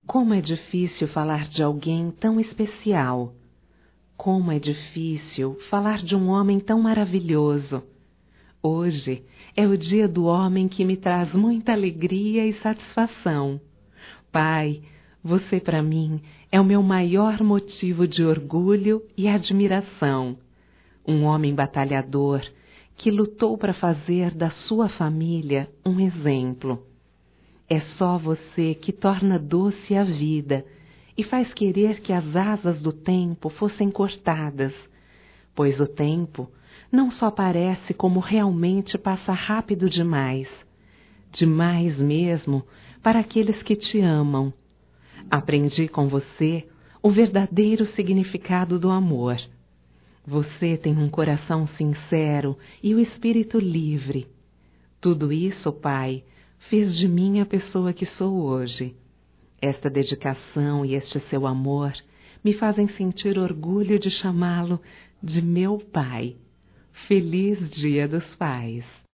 Como é difícil falar de alguém tão especial. Como é difícil falar de um homem tão maravilhoso. Hoje é o dia do homem que me traz muita alegria e satisfação. Pai, você para mim é o meu maior motivo de orgulho e admiração. Um homem batalhador que lutou para fazer da sua família um exemplo. É só você que torna doce a vida e faz querer que as asas do tempo fossem cortadas, pois o tempo não só parece como realmente passa rápido demais mesmo para aqueles que te amam. Aprendi com você o verdadeiro significado do amor. Você tem um coração sincero e o espírito livre. Tudo isso, Pai, fez de mim a pessoa que sou hoje. Esta dedicação e este seu amor me fazem sentir orgulho de chamá-lo de meu Pai. Feliz Dia dos Pais!